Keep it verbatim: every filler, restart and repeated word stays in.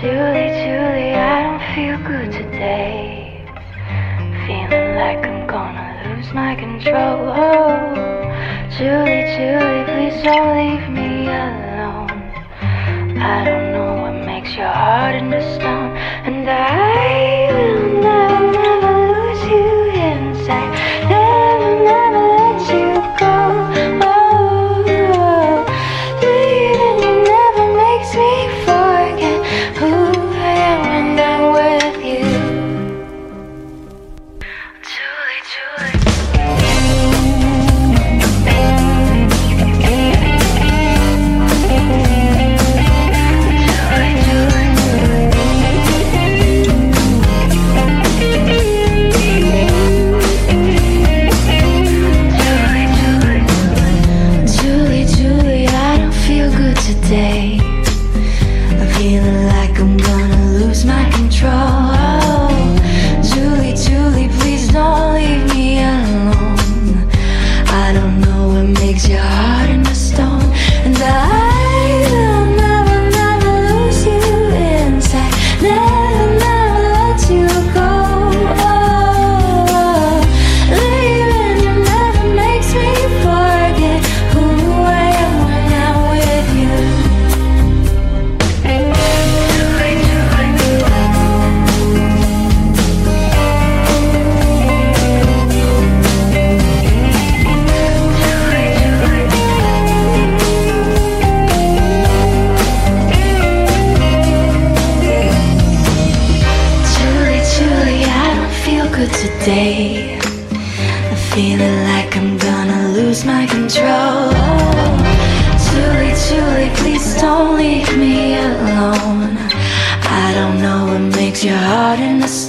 Julie, Julie, I don't feel good today. Feeling like I'm gonna lose my control. Oh, Julie, Julie, please don't leave me alone. I don't know what makes your heart into stone, and I will never, never lose you inside. Never, never let you go. Oh, leaving you never makes me forget who I am when I'm with you. Julie, Julie. Today, I'm feeling like I'm gonna lose my control. Oh, Julie, Julie, please don't leave me alone. I don't know what makes your heart into stone, and I will never, never lose you inside. Never, never let you go. Oh, leaving you never makes me forget who I am when I'm with you. Today, I'm feeling like I'm gonna lose my control. Julie, Julie, please don't leave me alone. I don't know what makes your heart in the